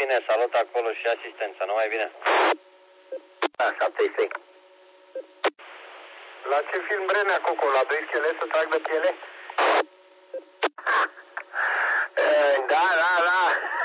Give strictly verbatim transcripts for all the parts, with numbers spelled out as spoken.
Bine, salut acolo și asistența, numai bine. Da, șapte trei. La ce film Brenea, Coco? La doi scheleti să trag de piele? Da, da, da.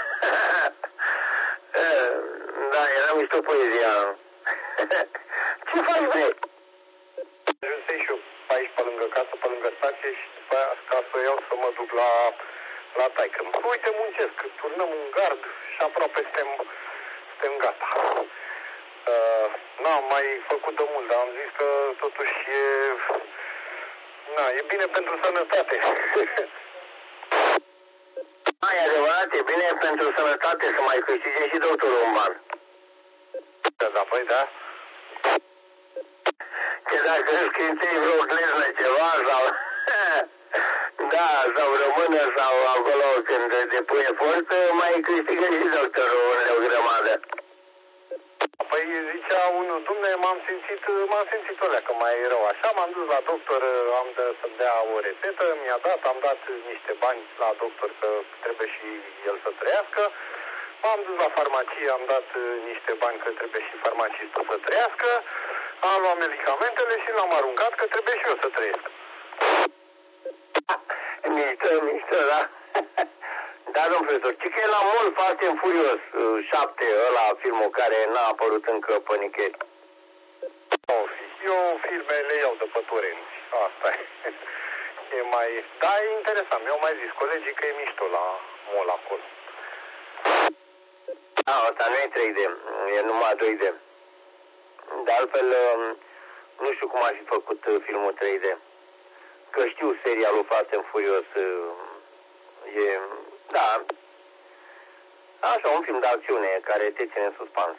Da, era mișto poezia. Ce faci, bre? Ajunsei și eu pe aici, pe lângă casă, pe lângă stație și după aia, ca să iau să mă duc la, la taică. Uite, muncesc, turnăm un gard și aproape suntem, suntem gata. Uh, n-am mai făcut de mult, dar am zis că totuși e, na, e bine pentru sănătate. Da, e adevărat, e bine pentru sănătate să mai câștige și doctorul un ban. Da, da, păi da. Că dacă scrinței vreo gleză ceva sau... Da, sau rămână sau acolo când depui efort, mai câștigă și doctorul o grămadă. Păi zicea unul, dumne, m-am simțit, m-am simțit o leacă mai rău așa, m-am dus la doctor, am de să-mi dea o rețetă, mi-a dat, am dat niște bani la doctor că trebuie și el să trăiască, m-am dus la farmacie, am dat niște bani că trebuie și farmacistul să trăiască, am luat medicamentele și l-am aruncat că trebuie și eu să trăiesc. Mișto, mișto, da? Da, domn profesor, ci că e la mult Fast and Furious șapte, ăla filmul care n-a apărut încă pe nicăieri. Oh, eu filme le iau de pe torenți, asta e. E mai... Da, e interesant, mi-au mai zis colegii că e mișto la mall acolo. Da, ăsta nu e trei D, e numai doi D. De altfel, nu știu cum ar fi făcut filmul trei D. Că știu seria lui Fast and Furious, e... Da, așa, un film de acțiune care te ține în suspans.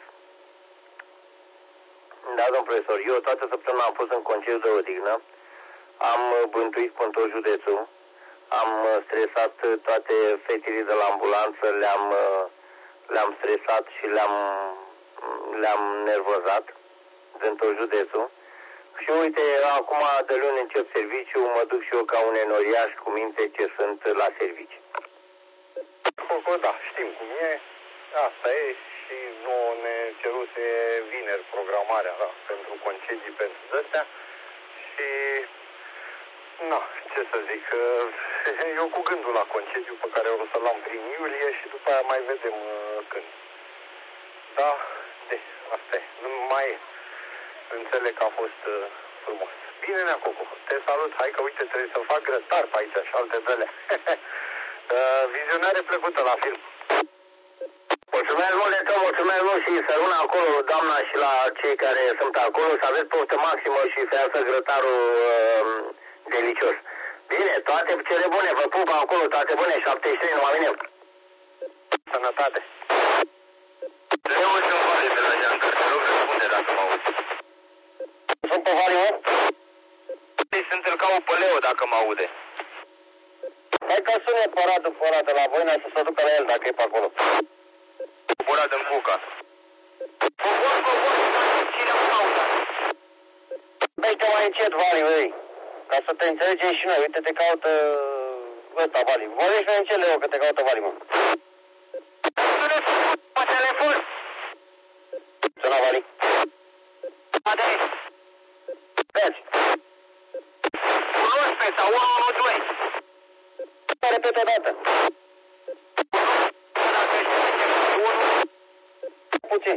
Da, domn profesor, eu toată săptămâna am fost în concediu de odihnă, am bântuit până tot județul, am stresat toate fetele de la ambulanță, le-am le-am stresat și le-am le-am nervozat din tot județul. Și uite, acum de luni încep serviciu, mă duc și eu ca un enoriaș cu minte ce sunt la serviciu. Coco, da, știm cum e, asta e și nu ne ceruse vineri programarea, da, pentru concedii, pentru astea și, na, ce să zic, eu cu gândul la concediu pe care o să-l am prin iulie și după aia mai vedem când. Da, de, asta e, nu mai e. Înțeleg că a fost frumos. Bine, Nea Coco, te salut, hai că uite, trebuie să fac grătar pe aici și alte zile. Uh, vizionare plăcută la film. Mulțumesc mult de tot, mulțumesc mult și să rămână acolo doamna și la cei care sunt acolo, să aveți poftă maximă și să iasă grătarul uh, delicios. Bine, toate cele bune, vă pup acolo, toate bune, șaptezeci și trei, numai bine. Sănătate. Eu sunt Vale de la Geancă, te rog răspunde dacă mă auzi. Sunt pe Vale, mă? Sunt îl caut pe Leo dacă mă aude. Hai că sună păratul pe ăla de la Voina să se ducă la el dacă e pe acolo. Burat în Cuca. Cobor, cobor, cine mă caută? Dă-te mai încet, Vali, băi. Ca să te înțelegem și noi. Uite, te caută ăsta, Vali. Vorbești mai încet, Leo, că te caută Vali, mă. Sună pe telefon. Sună, Vali. Ade. Vezi. unu unsprezece sau unu unu doi. Repet o dată. Puțin.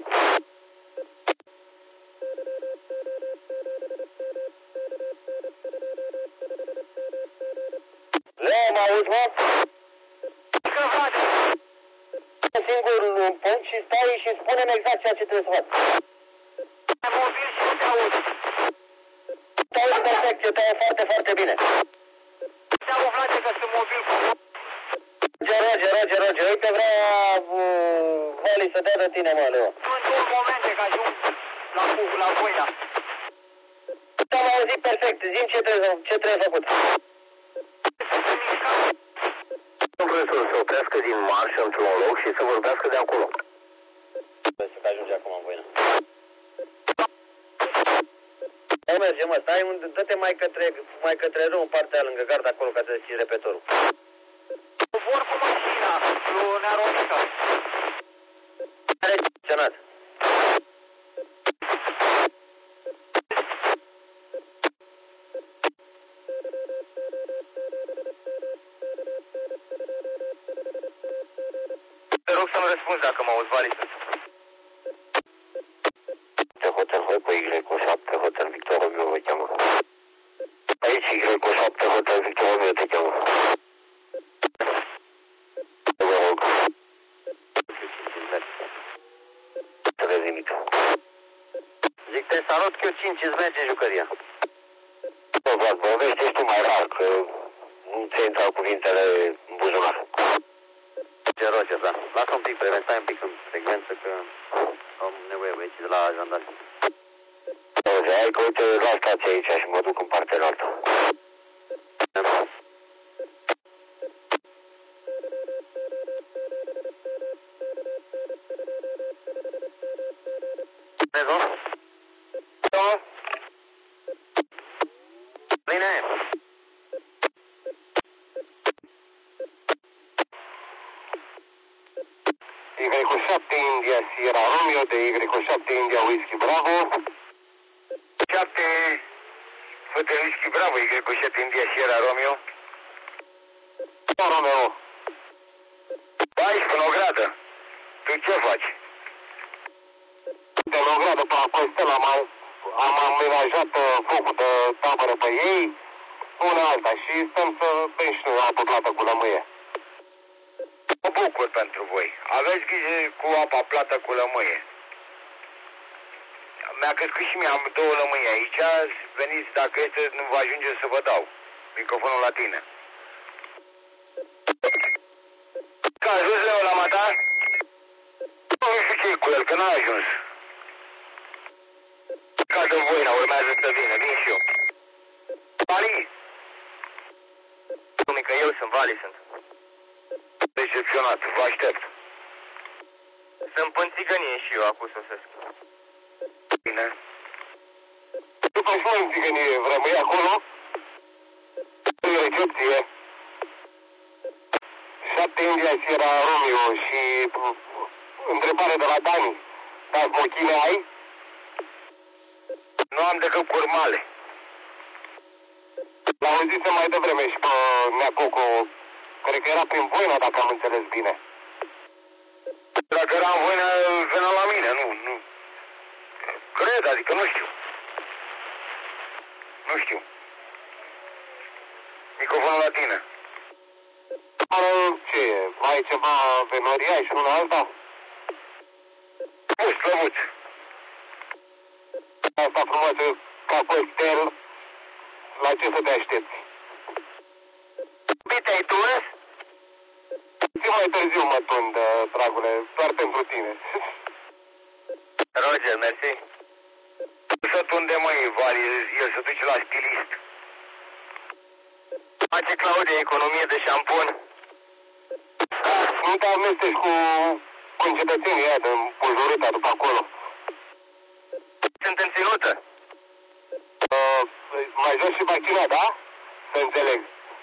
Leo, mă auzi, mă? Că faci? Singur un punct și stai și spune-mi exact ceea ce trebuie să fac. Am mobil și nu te aud. Te aud perfect, eu te aud foarte, foarte bine. Te-am umflat că sunt mobil cu... Roger, Roger, Roger, Roger. Uite, vrea uh, Vali să dea de tine, mă, Leo. Sunt două momente ca ajung la, la Voina. Te-am auzit perfect. Zi-mi ce trebuie, ce trebuie făcut. Profesorul să oprească din marș într-un loc și să vorbească de acolo. Trebuie să ajunge acum în Voina. Nu merge, mă, stai unde, dă-te mai către, mai către rău în partea lângă gard acolo ca să deschizi repetorul. Vor cu mașina, lui Nearonica. Cenat. Te rog să-mi răspunzi dacă mă auzi, Vali. Hotel Hope, Y șapte, Hotel Victor Romeo vă cheamă. Aici Y șapte, Hotel Victor Romeo te cheamă. Vă rog. Să vezi nimic. Zic, te salut că eu cinci îți merge jucăria. Bă, Vlad, vorbește și tu mai rar, că nu ți-ai intrat cuvintele în buzunar. Roger, Roger, da. Lasă un pic, preven, stai un pic în frecvență, că am nevoie băieții de la jandarmi. Roger, hai că uite la stația aici și mă duc în partea înaltă. Vezi-o? Da. Bine. Y șapte India Sierra Romeo de Y șapte India Whisky Bravo. șapte Hotel Whisky Bravo, Y șapte India Sierra Romeo. Da, Romeo. Aici, până o gradă. Tu ce faci? De la o gradă pe la Costel am, am amenajat focul de tabără pe ei, una alta, și stăm să bem și noi apă plată cu lămâie. Mă bucur pentru voi. Aveți grijă cu apa plată cu lămâie. Mi-a crescut și mie, am două lămâie aici. Veniți, dacă este, nu vă ajunge să vă dau microfonul la tine. Că a ajuns Leo la mata? Nu știu ce-i cu el, că n-a ajuns. Ca de voina, urmează să vină, vin și eu. Vali? Mică, eu sunt, Vali sunt. Decepționat, vă aștept. Sunt în țigănie și eu, acum sosesc. Bine. După și noi în țigănie, rămâi acolo? În recepție. șapte India Sierra Romeo și întrebare de la Dani. Dar mochile ai? Nu am decât curmale. L-auzise mai devreme și pe Neacoco. Cred că era prin Voina, dacă am înțeles bine. Dacă era în voină, venea la mine, nu, nu. Cred, adică nu știu. Nu știu. Microfonul la tine. Ce e? Mai e ceva venoria și una alta? Nu, slăbuț. Asta frumoasă ca Costel. La ce să te aștepți? Bine, ai tu, ăs? Și mai târziu mă tund, dragule, doar pentru tine. Roger, mersi. Nu să tunde, măi, Vali, el se duce la stilist. Face Claudia economie de șampun. Nu te amesteci cu concetățenii ăia de Bujurita după acolo. Sunt în ținută. Uh, mai jos și machina, da? Să înțeleg.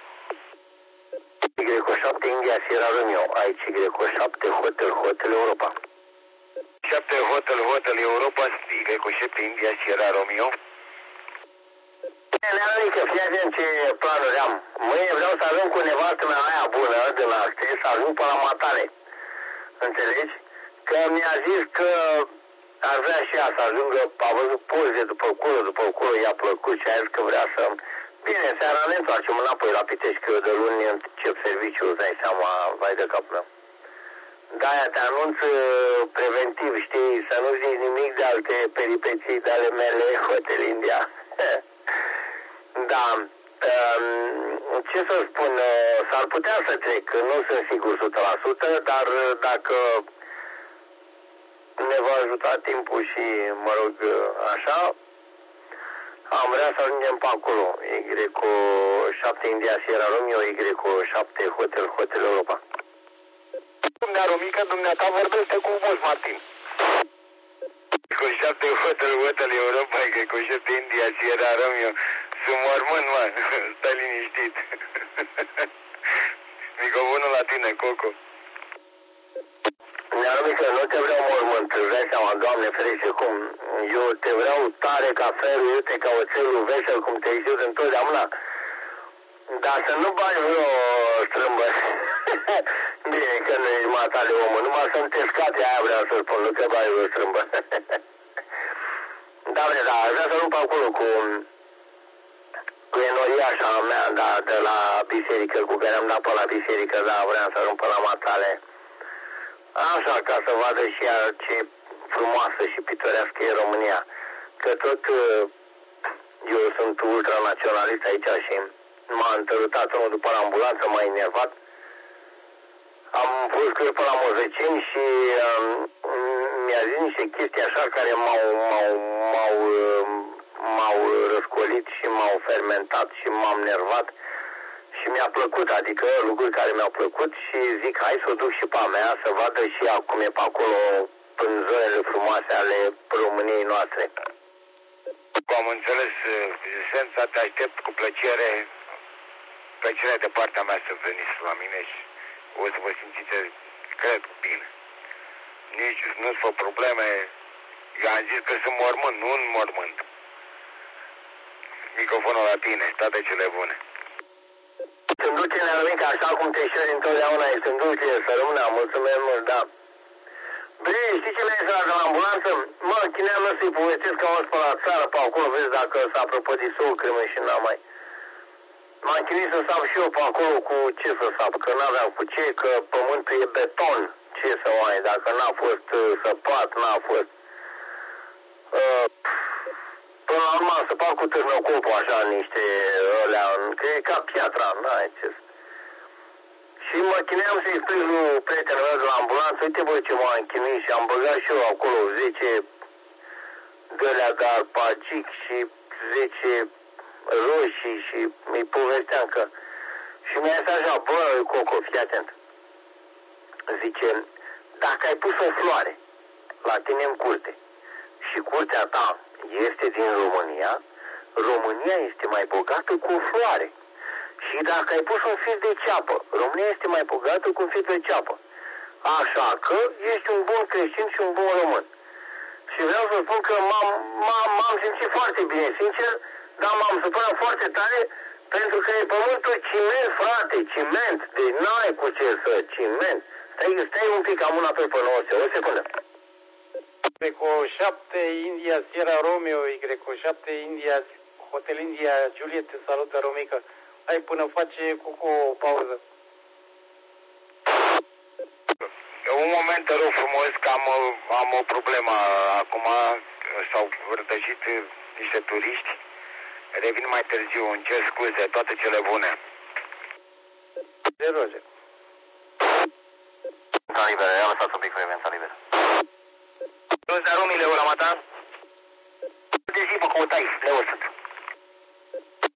Y șapte India Sierra Romeo, aici Y șapte Hotel Hotel Europa. șapte Hotel Hotel Europa, Y șapte India Sierra Romeo. Neanică, fii atent ce planuri am. Mâine vreau să ajung cu nevastă mea aia bună de la actriță, să ajung pe la Matale. Înțelegi? Că mi-a zis că ar vrea și ea să ajungă, a văzut poze după culo, după culo, i-a plăcut și a zis că vrea să... Bine, seara ne întoarcem înapoi la Pitești, că eu de luni încep serviciul, îți dai seama, vai de capul meu. De-aia te anunț preventiv, știi, să nu zici nimic de alte peripeții de ale mele, Hotel India. Da, ce să spun, s-ar putea să trec, nu sunt sigur o sută la sută, dar dacă ne va ajuta timpul și, mă rog, așa, am vrea să ajungem pe acolo, Y șapte India Sierra Romeo, Y șapte Hotel Hotel Europa. Dumnea Romica, dumneata vorbește cu Moș Martin. Cu șapte Hotel Hotel Europa, cu șapte India Sierra Romeo. Sunt mormânt, mă, stai liniștit. Microfonul la tine, Coco. neanumică, nu te vreau mormânt, îți dai seama, Doamne ferește cum, eu te vreau tare ca ferul, iute ca oțelul vesel, cum te-ai zis întotdeauna, dar să nu bagi vreo strâmbă. Bine că nu ești matale omul, numai să-mi te scate, aia vreau să spun, nu te bagi vreo strâmbă. Da, bre, da, aș vrea să luăm pe acolo cu, cu enoriașa mea, da, de la biserică, cu care am dat pe la biserică, da, vreau să luăm pe la matale. Așa, ca să vadă și ea ce frumoasă și pitorească e România. Că tot eu sunt ultranaționalist aici și m-a întărutat unul după la ambulanță, m-a enervat. Am fost cârpă la mozăcini și um, mi-a zis niște chestii așa care m-au, m-au, m-au, m-au răscolit și m-au fermentat și m-am nervat. Și mi-a plăcut, adică lucruri care mi-au plăcut și zic, hai să o duc și pe a mea să vadă și ea cum e pe acolo în zonele frumoase ale României noastre. Am înțeles esența, te aștept cu plăcere, plăcerea de partea mea să veniți la mine și o să vă simțiți, cred, bine. Nici nu-ți fă probleme, eu am zis că sunt mormânt, nu un mormânt. Microfonul la tine, toate cele bune. Sunt duce, neanumică, așa cum te șeri întotdeauna, ești în duce, să rămână, mulțumesc mult, da. Bine, știi ce mi-a zis la ambulanță? Mă, chineam nu să-i povestesc că am fost pe la țară, pe acolo, vezi dacă s-a prăpădit său cremă și n-am mai... M-am chinuit să sap și eu pe acolo cu ce să sap, că n-aveam cu ce, că pământul e beton, ce să mai, dacă n-a fost uh, săpat, n-a fost... Uh, Până la urmă să fac cu târnăcopul așa niște ălea, că e ca piatra, n-ai ce. Și mă chineam să-i explic lui prietenul meu de la ambulanță, uite bă ce m-am chinuit și am băgat și eu acolo zece de-alea de arpagic și zece roșii și îi povesteam că... Și mi-a zis așa, bă, Coco, fii atent. Zice, dacă ai pus o floare la tine în curte și curtea ta este din România, România este mai bogată cu o floare. Și dacă ai pus un fir de ceapă, România este mai bogată cu un fir de ceapă. Așa că ești un bun creștin și un bun român. Și vreau să spun că m-am simțit foarte bine, sincer, dar m-am supărat foarte tare pentru că e pământul ciment, frate, ciment. Deci n-ai cu ce să ciment. Stai, stai un pic, am una pe pe nouă, o secundă. Greco șapte India Sierra Romeo, Y șapte India Hotel India Juliet, te salută Romica. Hai până face Cucu o pauză. Un moment, te rog frumos, că am, am o problemă acum, s-au rătășit niște turiști. Revin mai târziu, îmi cer scuze, toate cele bune. De roge. Venta liberă, i-am lăsat un pic pe venta liberă. Nu-ți da rumile, ura mata? De zi, mă, căutai, leu sunt.